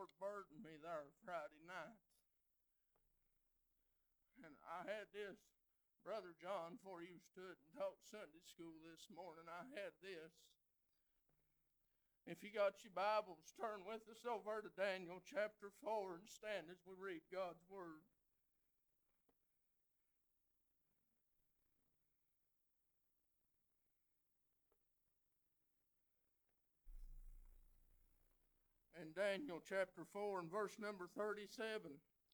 Lord burdened me there Friday night. And I had this, Brother John, before you stood and taught Sunday school this morning, I had this. If you got your Bibles, turn with us over to Daniel chapter 4 and stand as we read God's Word. In Daniel chapter 4 and verse number 37,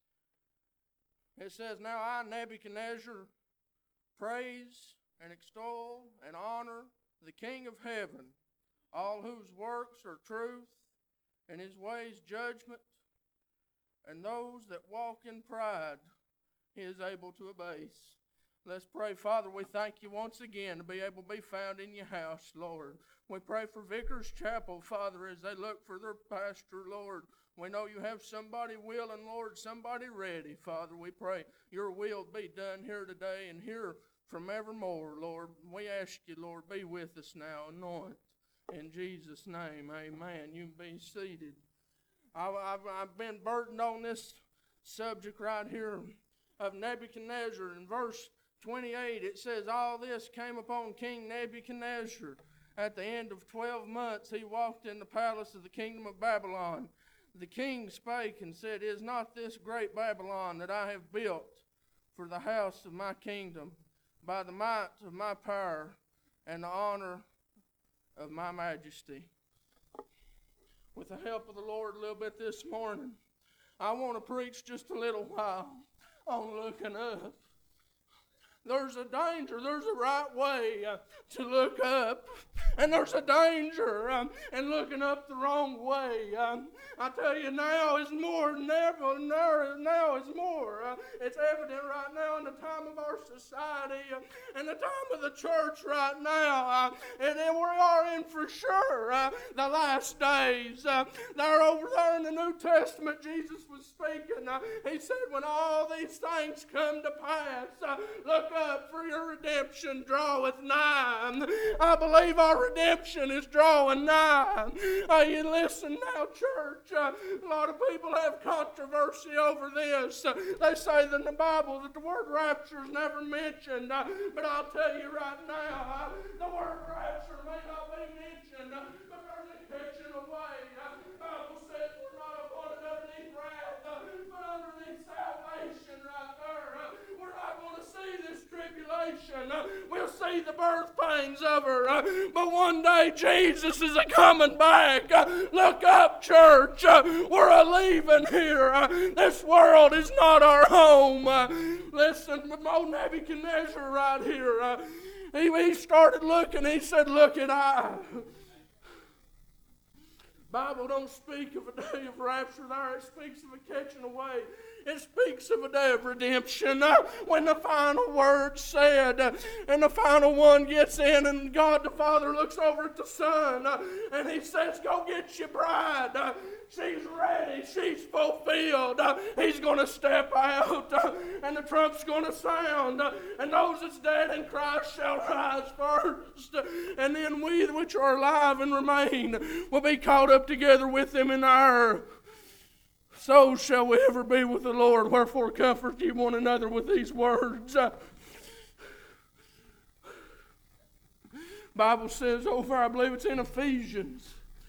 it says, Now I, Nebuchadnezzar, praise and extol and honor the King of heaven, all whose works are truth, and his ways judgment, and those that walk in pride he is able to abase. Let's pray. Father, we thank you once again to be able to be found in your house, Lord. We pray for Vickers Chapel, Father, as they look for their pastor, Lord. We know you have somebody willing, Lord, somebody ready, Father. We pray your will be done here today and here from evermore, Lord. We ask you, Lord, be with us now. Anoint. In Jesus' name, amen. You can be seated. I've been burdened on this subject right here of Nebuchadnezzar. In verse 28, it says, All this came upon King Nebuchadnezzar. At the end of 12 months, he walked in the palace of the kingdom of Babylon. The king spake and said, Is not this great Babylon that I have built for the house of my kingdom, by the might of my power and the honor of my majesty? With the help of the Lord a little bit this morning, I want to preach just a little while on looking up. There's a danger, there's a right way to look up, and there's a danger in looking up the wrong way. I tell you, now is more than ever, now is more. It's evident right now in the time of our society and the time of the church right now, and we are in for sure the last days. They're over there in the New Testament, Jesus was speaking. He said, when all these things come to pass, look up, for your redemption draweth nigh. I believe our redemption is drawing nigh. You listen now, church. A lot of people have controversy over this. They say that in the Bible that the word rapture is never mentioned. But I'll tell you right now, the word rapture may not be mentioned, but there's a catching away. The Bible says we're not appointed underneath wrath, but underneath salvation right there. We're not going to see this tribulation. We'll see the birth pains of her. But one day Jesus is a-coming back. Look up, church. We're a-leaving here. This world is not our home. Listen, old Nebuchadnezzar right here. He started looking. He said, look at I. Bible don't speak of a day of rapture there. It speaks of a catching away. It speaks of a day of redemption when the final word said and the final one gets in and God the Father looks over at the Son and he says, go get your bride. She's ready. She's fulfilled. He's going to step out and the trump's going to sound and those that's dead in Christ shall rise first. And then we which are alive and remain will be caught up together with them in our so shall we ever be with the Lord. Wherefore comfort ye one another with these words. Bible says over, I believe it's in Ephesians.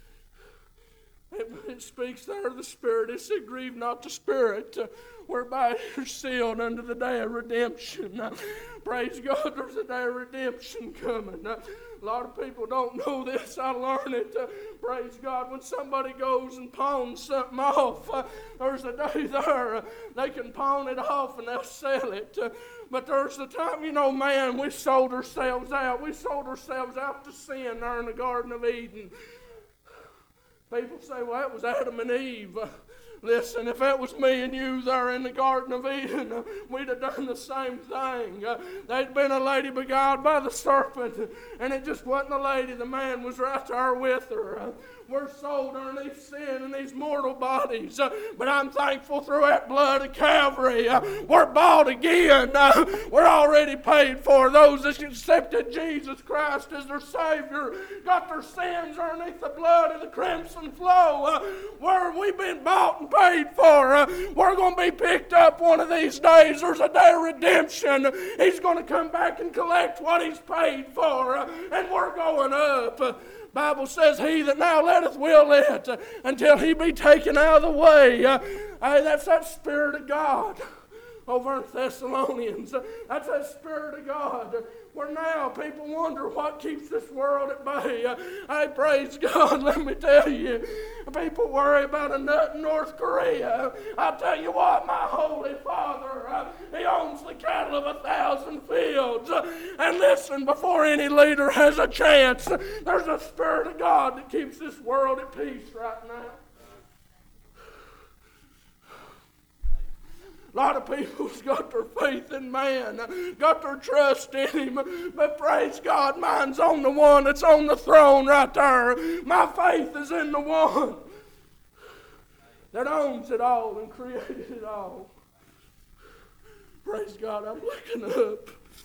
It speaks there of the Spirit. It said, grieve not the Spirit, whereby you're sealed unto the day of redemption. Praise God, there's a day of redemption coming. A lot of people don't know this. I learned it. Praise God. When somebody goes and pawns something off, there's a day there. They can pawn it off and they'll sell it. But there's the time, man, we sold ourselves out. We sold ourselves out to sin there in the Garden of Eden. People say, well, that was Adam and Eve. Listen, if that was me and you there in the Garden of Eden, we'd have done the same thing. They'd been a lady beguiled by the serpent, and it just wasn't a lady. The man was right there with her. We're sold underneath sin in these mortal bodies. But I'm thankful through that blood of Calvary. We're bought again. We're already paid for. Those that accepted Jesus Christ as their Savior got their sins underneath the blood of the crimson flow. Where we've been bought and paid for. We're going to be picked up one of these days. There's a day of redemption. He's going to come back and collect what He's paid for. And we're going up. Bible says, he that now letteth will let until he be taken out of the way. That's that Spirit of God over in Thessalonians. That's that Spirit of God. Where now people wonder what keeps this world at bay. I praise God, let me tell you. People worry about a nut in North Korea. I tell you what, my Holy Father, He owns the cattle of 1,000 fields. And listen, before any leader has a chance, there's a Spirit of God that keeps this world at peace right now. A lot of people's got their faith in man, got their trust in him, but praise God, mine's on the one that's on the throne right there. My faith is in the one that owns it all and created it all. Praise God, I'm looking up.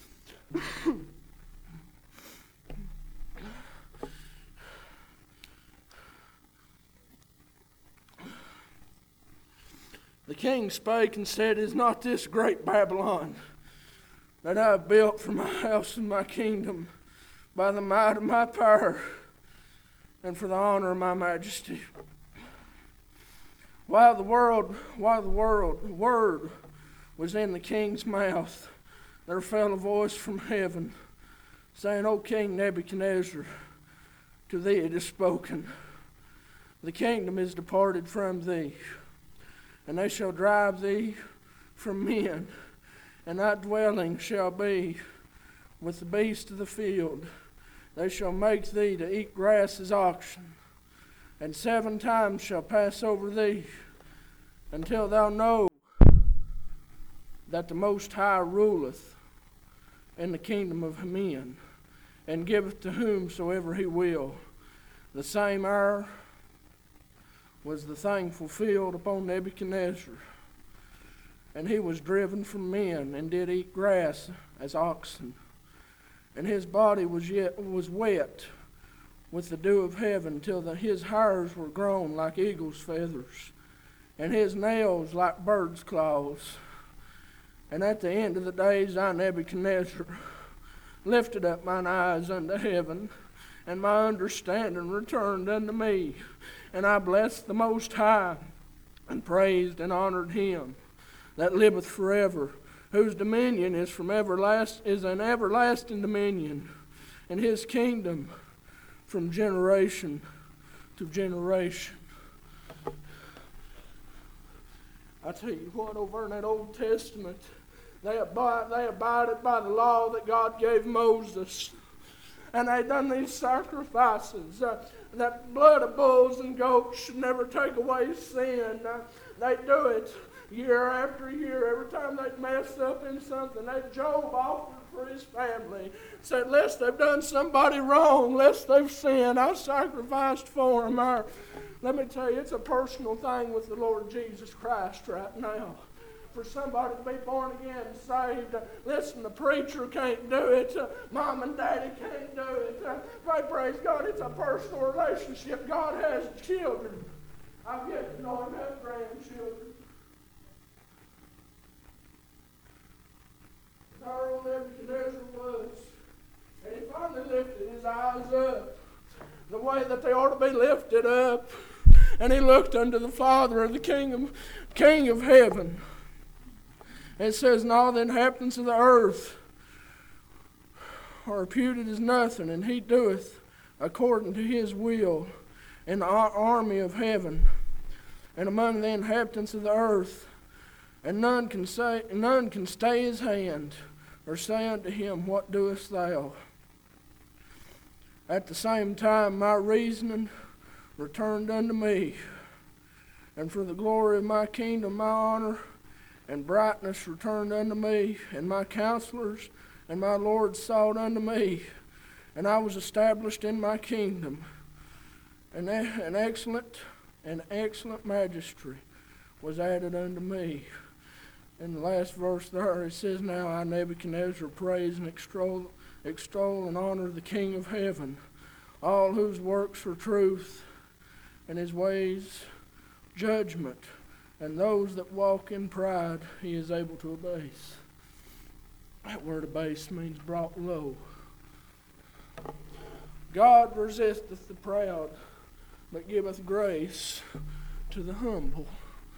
The king spake and said, is not this great Babylon that I have built for my house and my kingdom by the might of my power and for the honor of my majesty? While the word was in the king's mouth, there fell a voice from heaven, saying, O King Nebuchadnezzar, to thee it is spoken, the kingdom is departed from thee, and they shall drive thee from men, and thy dwelling shall be with the beasts of the field. They shall make thee to eat grass as oxen, and 7 times shall pass over thee, until thou know that the Most High ruleth in the kingdom of men, and giveth to whomsoever He will. The same hour was the thing fulfilled upon Nebuchadnezzar. And he was driven from men, and did eat grass as oxen. And his body was wet with the dew of heaven, till his hairs were grown like eagle's feathers, and his nails like bird's claws. And at the end of the days I, Nebuchadnezzar, lifted up mine eyes unto heaven, and my understanding returned unto me. And I blessed the Most High, and praised and honored Him that liveth forever, whose dominion is an everlasting dominion, and His kingdom from generation to generation. I tell you what, over in that Old Testament, they abided by the law that God gave Moses. And they done these sacrifices. That blood of bulls and goats should never take away sin. They do it year after year. Every time they'd mess up in something, Job offered for his family. Said, lest they've done somebody wrong, lest they've sinned, I sacrificed for them. Let me tell you, it's a personal thing with the Lord Jesus Christ right now. For somebody to be born again and saved. Listen, the preacher can't do it. Mom and daddy can't do it. Praise God, it's a personal relationship. God has children. I've yet to know Him have grandchildren. Our old Nebuchadnezzar was. And he finally lifted his eyes up the way that they ought to be lifted up. And he looked unto the Father of the King of heaven. It says, and all the inhabitants of the earth are reputed as nothing, and He doeth according to His will in the army of heaven and among the inhabitants of the earth. And none can stay His hand or say unto Him, what doest thou? At the same time my reasoning returned unto me, and for the glory of my kingdom my honor and brightness returned unto me, and my counselors and my lords sought unto me, and I was established in my kingdom. an excellent magistracy was added unto me. In the last verse there, it says, Now I, Nebuchadnezzar, praise and extol and honor the King of heaven, all whose works are truth, and his ways judgment, and those that walk in pride he is able to abase. That word abase means brought low. God resisteth the proud, but giveth grace to the humble.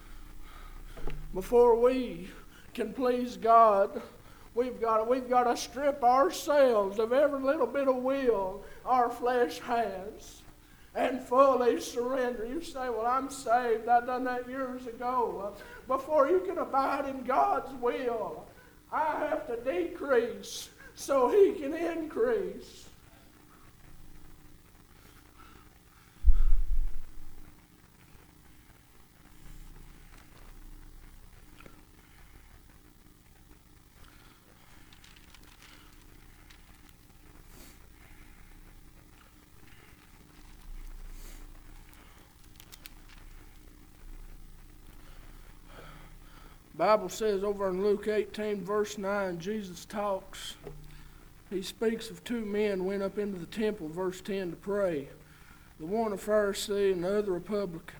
Before we can please God, we've got to strip ourselves of every little bit of will our flesh has and fully surrender. You say, well, I'm saved. I done that years ago. Before you can abide in God's will, I have to decrease so he can increase. Bible says over in Luke 18, verse 9, Jesus talks. He speaks of two men went up into the temple, verse 10, to pray. The one a Pharisee and the other a publican.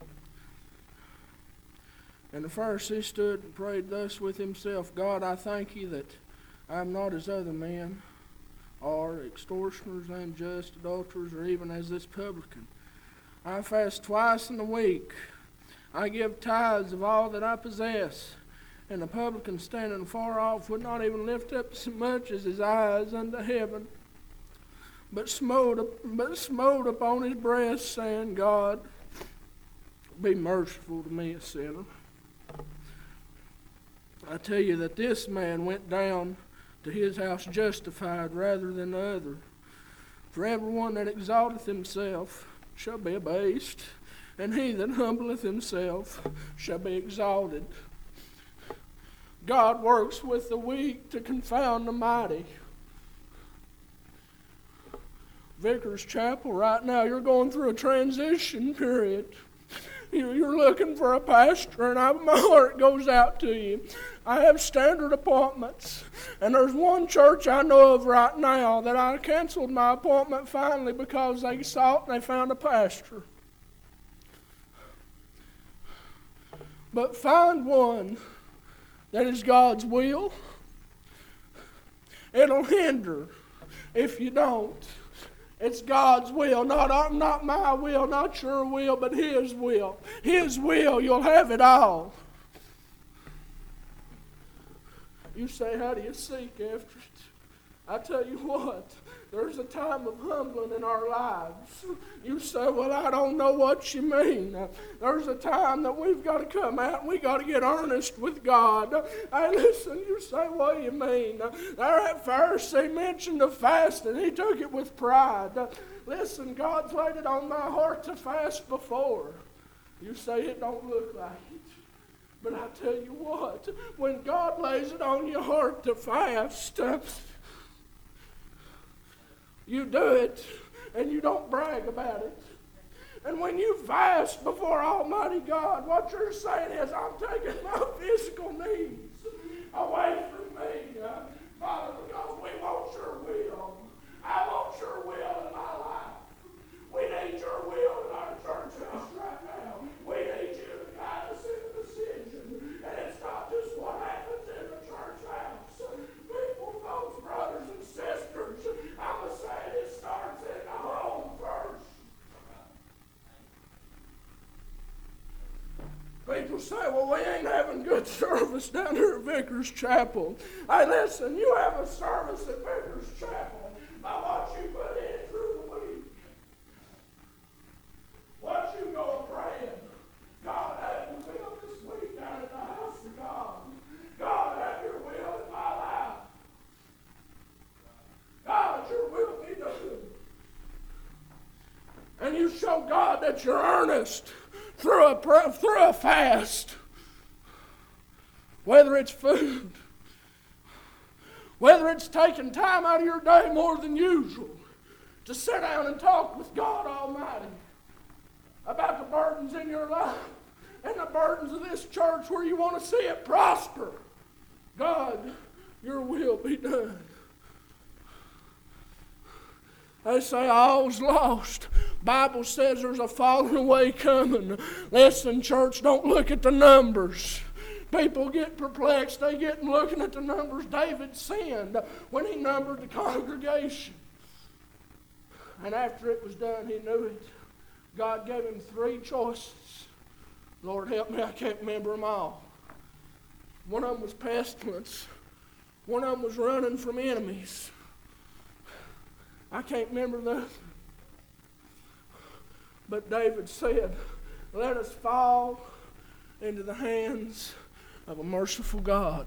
And the Pharisee stood and prayed thus with himself, God, I thank you that I am not as other men are, extortioners, unjust, adulterers, or even as this publican. I fast twice in a week. I give tithes of all that I possess. And the publican standing far off would not even lift up so much as his eyes unto heaven, but smote upon his breast, saying, God, be merciful to me, a sinner. I tell you that this man went down to his house justified rather than the other. For everyone that exalteth himself shall be abased, and he that humbleth himself shall be exalted. God works with the weak to confound the mighty. Vickers Chapel, right now, you're going through a transition period. You're looking for a pastor, and my heart goes out to you. I have standard appointments, and there's one church I know of right now that I canceled my appointment finally because they sought and they found a pastor. But find one that is God's will. It'll hinder if you don't. It's God's will, not my will, not your will, but his will. His will, you'll have it all. You say, how do you seek after it? I tell you what, there's a time of humbling in our lives. You say, well, I don't know what you mean. There's a time that we've got to come out and we've got to get earnest with God. Hey, listen, you say, what do you mean? That Pharisee mentioned the fast and he took it with pride. Listen, God's laid it on my heart to fast before. You say it don't look like it. But I tell you what, when God lays it on your heart to fast, you do it, and you don't brag about it. And when you fast before Almighty God, what you're saying is, I'm taking my physical needs away from me, Father, because we want your will. I want your will in my life. We need your will in our church house right now. We need you to guide us in the decision. And it's not just what happens in the church house. People, folks, brothers and sisters, I'm going to say it starts in the home first. People say, well, we ain't having good service down here at Vickers Chapel. Hey, listen, you have a service at Vickers Chapel by what you put in through the week. What you go praying. God, have your will this week down at the house of God. God, have your will in my life. God, your will be done. And you show God that you're earnest through a fast. Whether it's food, whether it's taking time out of your day more than usual to sit down and talk with God Almighty. about the burdens in your life and the burdens of this church where you want to see it prosper. God, your will be done. They say all's lost. Bible says there's a falling away coming. Listen, church, don't look at the numbers. People get perplexed. They get looking at the numbers. David sinned when he numbered the congregation. And after it was done, he knew it. God gave him 3 choices. Lord help me, I can't remember them all. One of them was pestilence. One of them was running from enemies. I can't remember that. But David said, let us fall into the hands of a merciful God.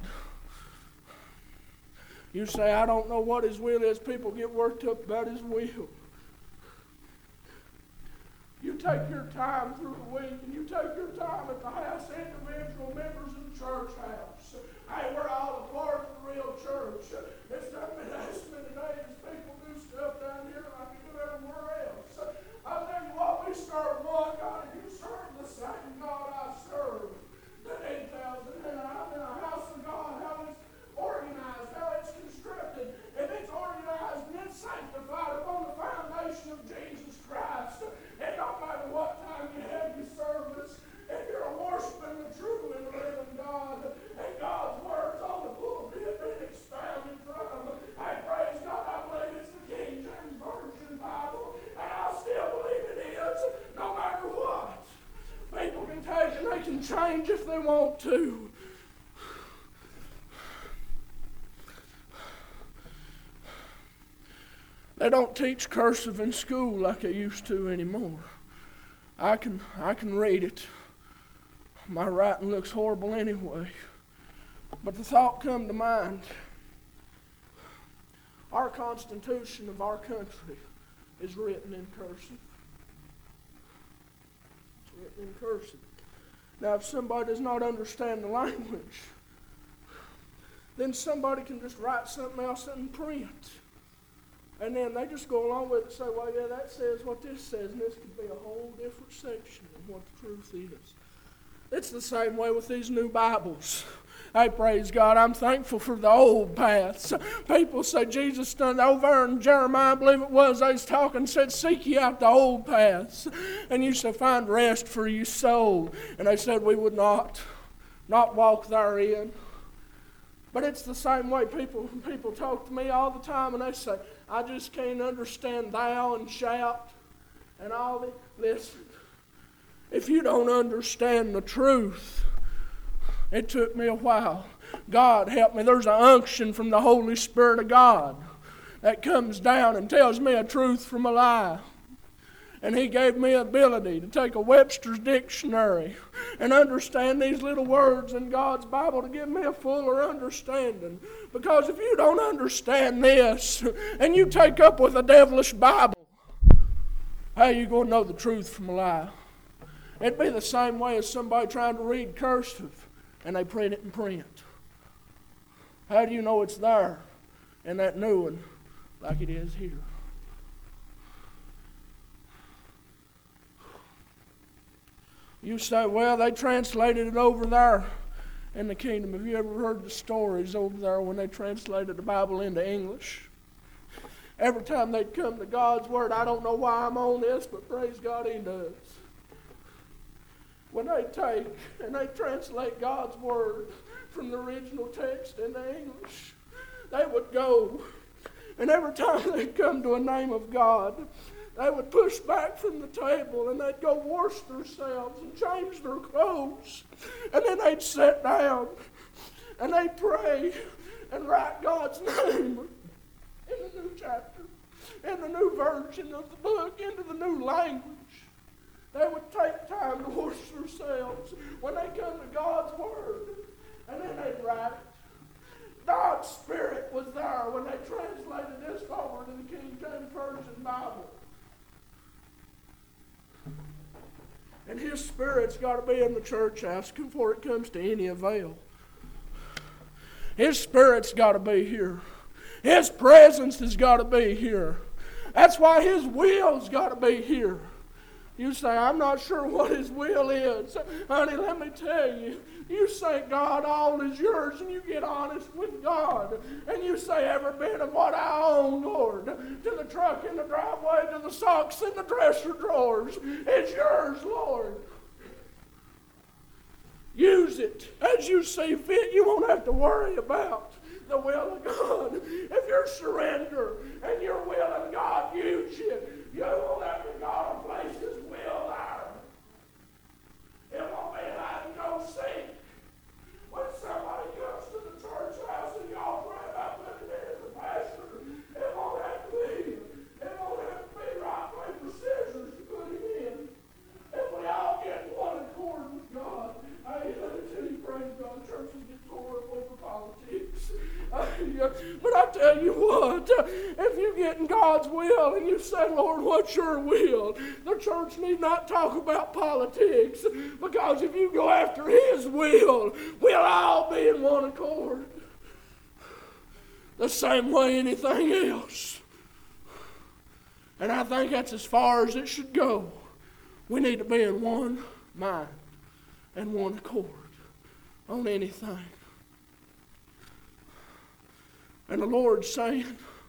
You say, I don't know what His will is. People get worked up about His will. You take your time through the week, and you take your time at the house, individual members of the church house. Hey, we're all a part of the real church. It's not been asked me today as people do stuff down here like they do everywhere else. I'll tell you what, we serve one God, and you serve the same God I serve. The details, and I'm in a house of God, how it's organized, how it's constructed. If it's organized and it's sanctified upon the foundation of Jesus Christ, it don't matter what time you have your service. If you're worshiping the true and living God, and God's word's on the pulpit being expounded from, I praise God, I believe it's the King James Version Bible, and I still believe it is, no matter what. People can take and they can change if they want to. They don't teach cursive in school like they used to anymore. I can read it. My writing looks horrible anyway. But the thought come to mind. Our Constitution of our country is written in cursive. It's written in cursive. Now, if somebody does not understand the language, then somebody can just write something else in print. And then they just go along with it and say, well, yeah, that says what this says, and this could be a whole different section of what the truth is. It's the same way with these new Bibles. Hey, praise God, I'm thankful for the old paths. People say Jesus done over in Jeremiah, I believe it was, they was talking, said, seek ye out the old paths, and you shall find rest for your soul. And they said we would not walk therein. But it's the same way people talk to me all the time, and they say, I just can't understand thou and shout and all that. Listen, if you don't understand the truth, it took me a while. God help me. There's an unction from the Holy Spirit of God that comes down and tells me a truth from a lie. And He gave me ability to take a Webster's dictionary and understand these little words in God's Bible to give me a fuller understanding. Because if you don't understand this and you take up with a devilish Bible, how are you going to know the truth from a lie? It'd be the same way as somebody trying to read cursive and they print it in print. How do you know it's there in that new one like it is here? You say, well, they translated it over there in the kingdom. Have you ever heard the stories over there when they translated the Bible into English? Every time they'd come to God's Word, I don't know why I'm on this, but praise God, He does. When they take and they translate God's Word from the original text into English, they would go, and every time they'd come to a name of God, they would push back from the table and they'd go wash themselves and change their clothes. And then they'd sit down and they'd pray and write God's name in the new chapter, in the new version of the book, into the new language. They would take time to wash themselves when they come to God's Word. And then they'd write it. God's Spirit was there when they translated this over to the King James Version Bible. And His Spirit's got to be in the church house before it comes to any avail. His Spirit's got to be here. His presence has got to be here. That's why His will's got to be here. You say, I'm not sure what His will is. Honey, let me tell you. You say, God, all is yours, and you get honest with God. And you say, every bit of what I own, Lord, to the truck in the driveway, to the socks in the dresser drawers, it's yours, Lord. Use it as you see fit. You won't have to worry about the will of God. If you're surrender and you're willing God use you, you won't have to God to place His will there. It won't be hide and go seek. When somebody comes to the church house and y'all pray about putting it as a pastor, it won't have to be. It won't have to be rock, paper, scissors to put him in. If we all get one accord with God, hey, let me tell you, praise God, churches get tore up over politics. But I tell you what, if you get in God's will and you say, Lord, what's your will? The church need not talk about politics, because if you go after His will, we'll all be in one accord. The same way anything else. And I think that's as far as it should go. We need to be in one mind and one accord on anything. And the Lord's saying,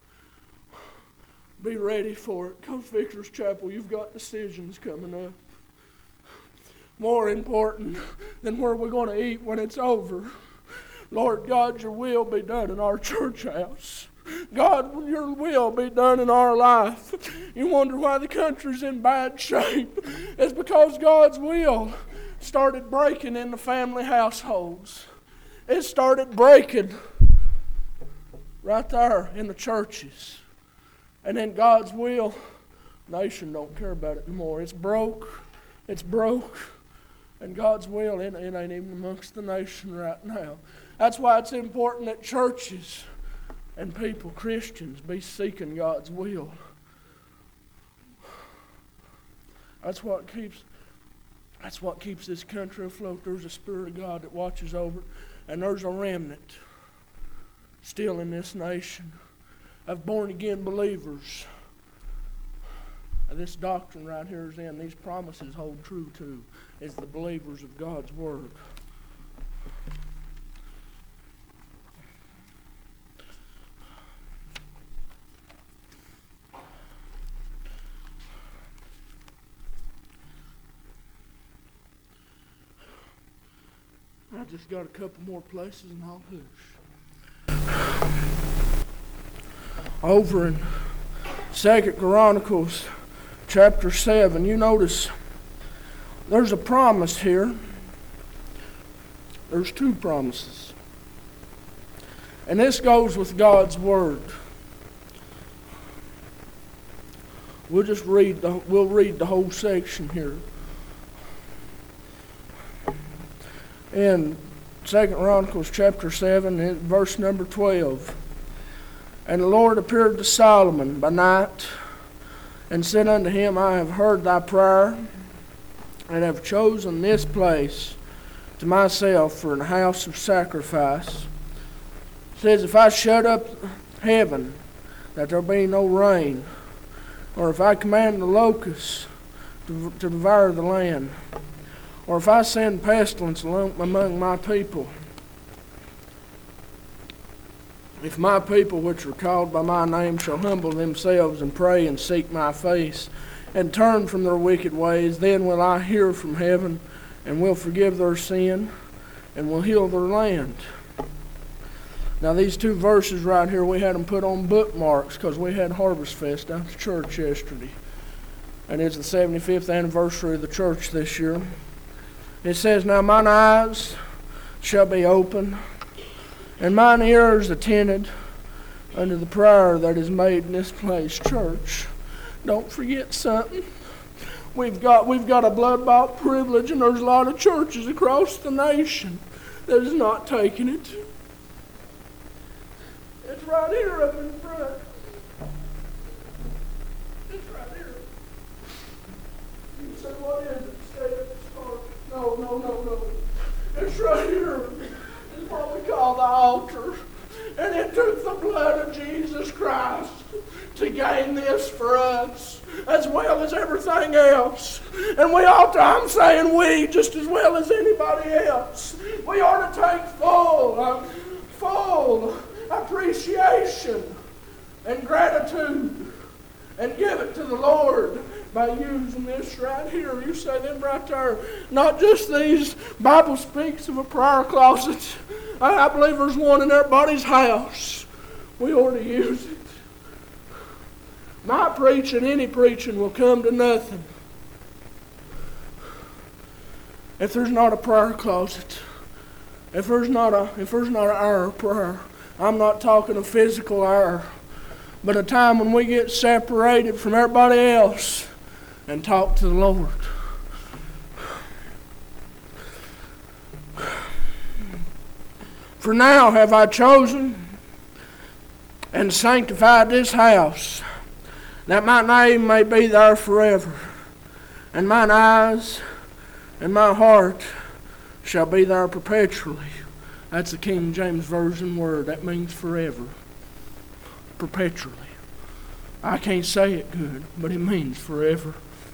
be ready for it. Coast Victor's Chapel, you've got decisions coming up. More important than where we're going to eat when it's over. Lord God, your will be done in our church house. God, your will be done in our life. You wonder why the country's in bad shape. It's because God's will started breaking in the family households. It started breaking right there in the churches. And then God's will, nation don't care about it anymore. It's broke. It's broke. And God's will, it ain't even amongst the nation right now. That's why it's important that churches and people, Christians, be seeking God's will. That's what keeps this country afloat. There's a Spirit of God that watches over it. And there's a remnant still in this nation of born-again believers. And this doctrine right here is in. These promises hold true to is the believers of God's Word. I just got a couple more places and I'll hush. Over in 2 Chronicles chapter 7, you notice there's a promise here. There's two promises. And this goes with God's Word. We'll read the whole section here. In 2 Chronicles chapter 7, verse number 12. And the Lord appeared to Solomon by night, and said unto him, I have heard thy prayer, and have chosen this place to myself for an house of sacrifice. It says, if I shut up heaven, that there be no rain, or if I command the locusts to devour the land, or if I send pestilence among my people, if my people which are called by my name shall humble themselves and pray and seek my face and turn from their wicked ways, then will I hear from heaven and will forgive their sin and will heal their land. Now these two verses right here, we had them put on bookmarks because we had Harvest Fest down at the church yesterday. And it's the 75th anniversary of the church this year. It says, now mine eyes shall be open, and mine ears attended unto the prayer that is made in this place, church. Don't forget something. We've got a blood-bought privilege, and there's a lot of churches across the nation that is not taking it. It's right here up in front. It's right here. You say, what is it? Stay at the start. No. It's right here. It's what we call the altar. And it took the blood of Jesus Christ to gain this for us as well as everything else. And we ought to, I'm saying we, just as well as anybody else, we ought to take full appreciation and gratitude and give it to the Lord by using this right here. You say them right there. Not just these. Bible speaks of a prayer closet. I believe there's one in everybody's house. We ought to use it. My preaching, any preaching, will come to nothing if there's not a prayer closet. If there's not an hour of prayer. I'm not talking a physical hour, but a time when we get separated from everybody else and talk to the Lord. For now have I chosen and sanctified this house, that my name may be there forever, and mine eyes and my heart shall be there perpetually. That's the King James Version word. That means forever. Perpetually. I can't say it good, but it means forever.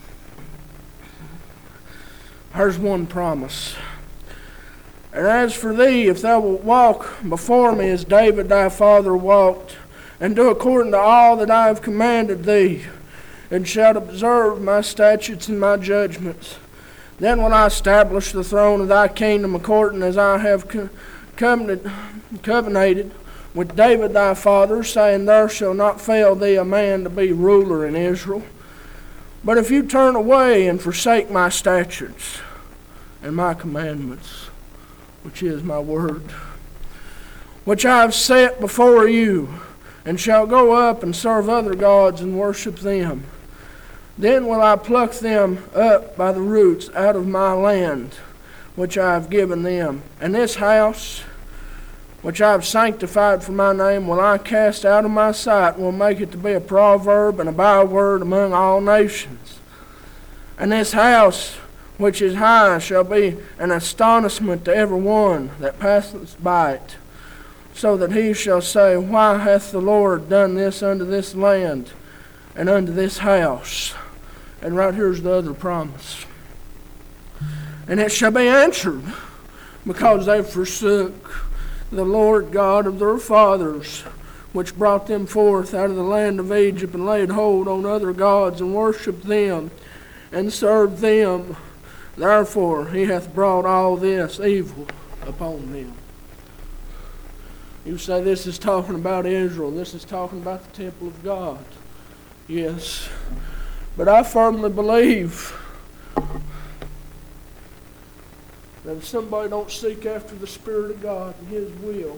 Here's one promise. And as for thee, if thou wilt walk before me as David thy father walked, and do according to all that I have commanded thee, and shalt observe my statutes and my judgments, then will I establish the throne of thy kingdom according as I have covenanted with David thy father, saying, there shall not fail thee a man to be ruler in Israel. But if you turn away and forsake my statutes and my commandments, which is my word, which I have set before you, and shall go up and serve other gods and worship them, then will I pluck them up by the roots out of my land, which I have given them. And this house, which I have sanctified for my name, will I cast out of my sight, and will make it to be a proverb and a byword among all nations. And this house, which is high, shall be an astonishment to every one that passeth by it, so that he shall say, why hath the Lord done this unto this land and unto this house? And right here's the other promise. And it shall be answered, because they forsook the Lord God of their fathers, which brought them forth out of the land of Egypt, and laid hold on other gods, and worshipped them, and served them. Therefore he hath brought all this evil upon them. You say this is talking about Israel. This is talking about the temple of God. Yes. But I firmly believe that if somebody don't seek after the Spirit of God and His will,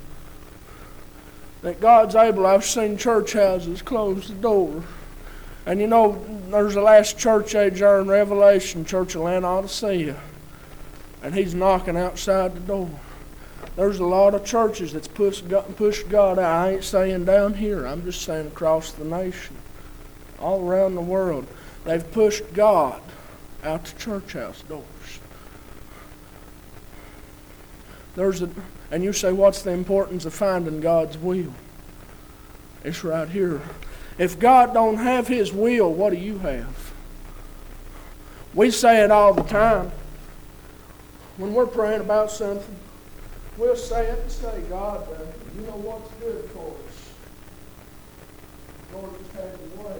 that God's able. I've seen church houses close the door. And you know, there's the last church age there in Revelation, Church of Laodicea. And he's knocking outside the door. There's a lot of churches that's pushed God out. I ain't saying down here. I'm just saying across the nation. All around the world. They've pushed God out to church house doors. And you say, what's the importance of finding God's will? It's right here. If God don't have His will, what do you have? We say it all the time. When we're praying about something, we'll say it and say, God, you know what's good for us. Lord, just have Your way.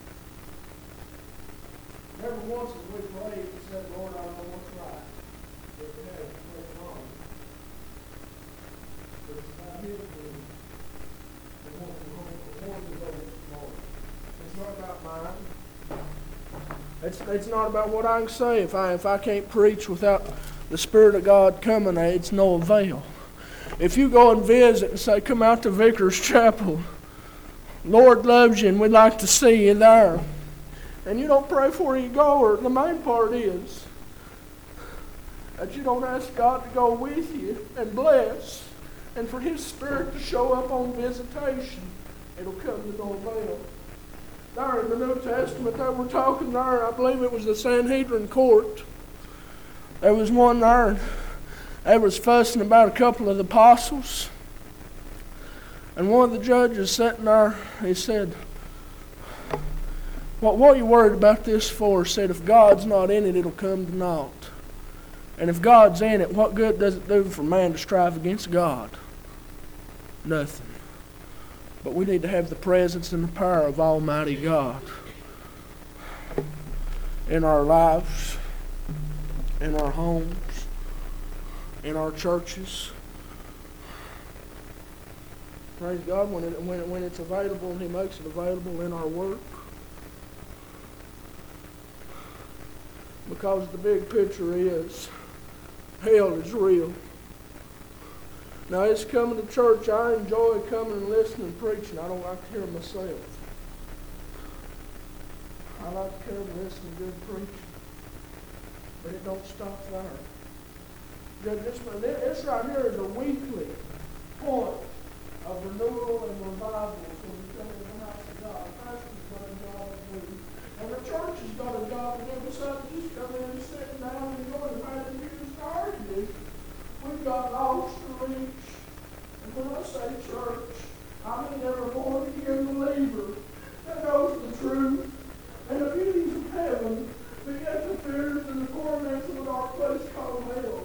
Never once as we prayed and said, Lord, I know what's right. But we have what's wrong. But it's not His will. It's not about mine. It's not about what I can say. If I can't preach without the Spirit of God coming, it's no avail. If you go and visit and say, come out to Vickers Chapel, Lord loves you and we'd like to see you there, and you don't pray before you go, or the main part is that you don't ask God to go with you and bless, and for His Spirit to show up on visitation, it'll come to no avail. There in the New Testament that we're talking there, I believe it was the Sanhedrin court. There was one there. They was fussing about a couple of the apostles. And one of the judges sitting there, he said, What are you worried about this for? Said if God's not in it, it'll come to naught. And if God's in it, what good does it do for man to strive against God? Nothing. But we need to have the presence and the power of Almighty God in our lives, in our homes, in our churches. Praise God, when it's available, and He makes it available in our work. Because the big picture is, hell is real. Now, it's coming to church. I enjoy coming and listening and preaching. I don't like to hear myself. I like to come and listen to good preaching. But it don't stop there. This right here is a weekly point of renewal and revival when we come in the house of God. The pastor's got a job to do. And the church has got a job to do besides just coming in and sitting down and enjoying the fact that you can start it. We've got lost to reach. And when I say church, I mean every born again believer that knows the truth and the beauties of heaven, but yet the fears and the torments of a dark place called hell.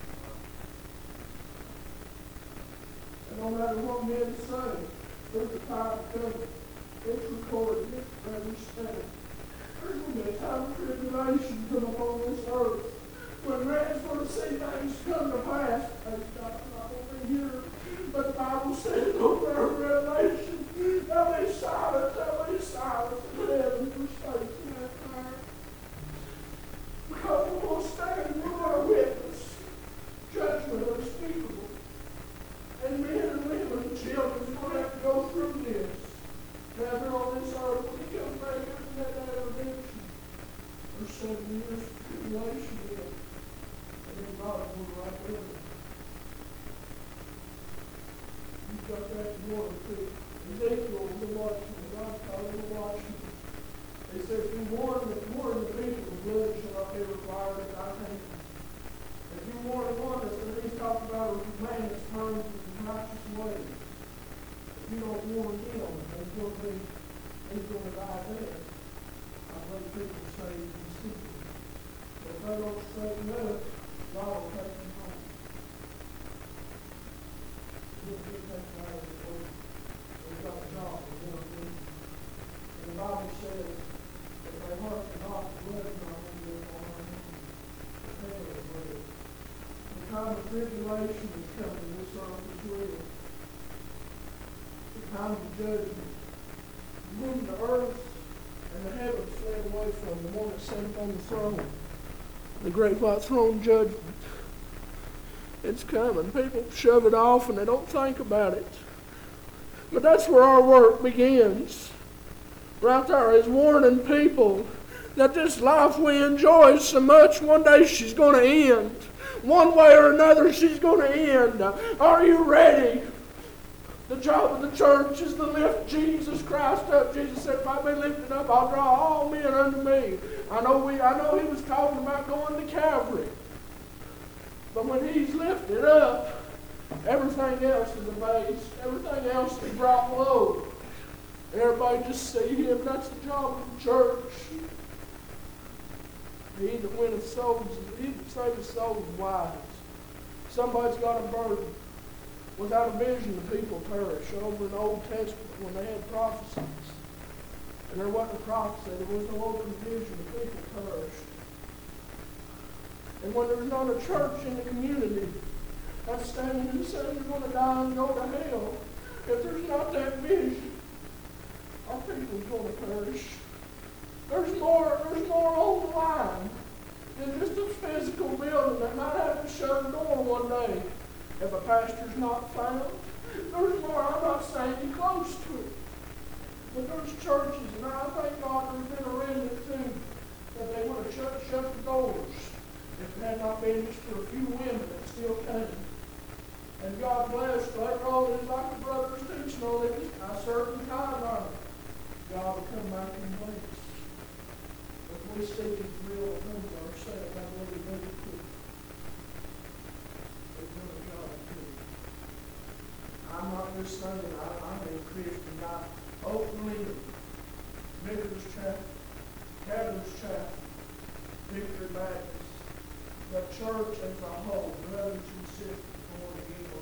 And no matter what men say, there's a time coming. It's recorded, it's understood. There's going to be a time of tribulation come upon this earth when man's going to see things come to pass. Praise God, I'm not going to be here. But the Bible says over in Revelation, they'll be silent in heaven for space in that time. Because we're going to stand, we're going to witness judgment unspeakable. And men and women and children are going to have to go through this. Now they're on this earth, when He comes back after that day of redemption, there's 7 years of tribulation in. And then God will be right with it. You've got that in order too. Ezekiel was a watchman. God called him a watchman. He said, if you warn the people, the blood shall not be required at thy hand. If you warn one that's going to be talking about a man that's turned from his righteous ways, if you don't warn him, he's going to die there. I believe people say in secret. But if they don't straighten up, God will take them home. He'll take them out of the way. They've got a job to do. And the Bible says, if they hearken not, the blood is not going to be upon our hands. The hell is real. The time of tribulation is coming. This earth is real. The time of judgment. When the earth and the heavens fled away from the one that sat upon the throne, the great white throne judgment. It's coming. People shove it off and they don't think about it. But that's where our work begins. Right there is warning people that this life we enjoy so much, one day she's going to end. One way or another, she's going to end. Are you ready? The job of the church is to lift Jesus Christ up. Jesus said, if I be lifted up, I'll draw all men unto me. I know he was talking about going to Calvary. But when He's lifted up, everything else is abased. Everything else is brought low. Everybody just see Him. That's the job of the church. He that winneth souls, he that saveth souls is wise. Somebody's got a burden. Without a vision, the people perish. Over in the Old Testament, when they had prophecies, and there wasn't a prophecy, there was no open vision, the people perished. And when there's not a church in the community that's standing and saying you're going to die and go to hell, if there's not that vision, our people's going to perish. There's more on the line than just a physical building that might have to shut the door one day. If a pastor's not found, there's more. I'm not saying you're close to it. But there's churches, and I thank God there's been a remnant too, that they would have shut the doors if it had not been just for a few women that still came. And God bless, later on, it's like the brothers teaching on it, a certain time on it. God will come back and bless. If we seek His real humble ourselves, I believe we could. I'm not just saying I'm a Christian, not openly, Methodist Chapel. Victory Baptist, the church as a whole, brothers and sisters born again,